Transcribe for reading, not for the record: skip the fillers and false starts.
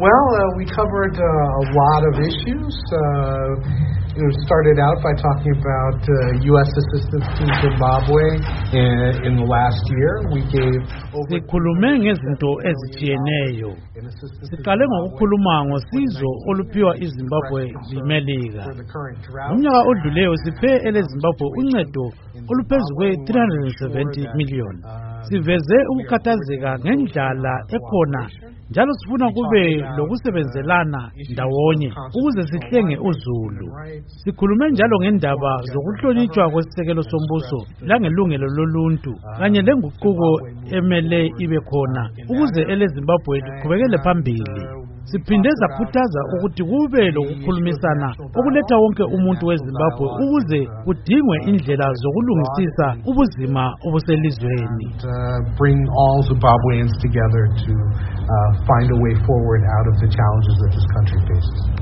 Well, we covered a lot of issues. Started out by talking about U.S. assistance to Zimbabwe in the last year. We gave sikhulume ngezinto ezitshiyeneyo. Siqale ngokukhuluma ngosizo oluphiwa iZimbabwe yiMelika. Umnyaka odluleyo siphe eleZimbabwe uncedo oluphezu kwe-370 million. Siveze ukukhathazeka ngendlala ekhona njalo sifuna kube lokusebenzelana ndawonye ukuze sihlenge uzulu. Sikhulume njalo ngendaba zokuhlonitshwa kwesisekelo sombuso langelungelo loluntu kanye lenguquko emele ibe khona ukuze eleZimbabwe liqhubekele phambili. Siphinde sakhuthaza ukuthi kube lokukhulumisana okuletha wonke umuntu weZimbabwe ukuze kudingwe indlela zokulungisisa ubuzima obuselizweni. Bring all Zimbabweans together to find a way forward out of the challenges that this country faces.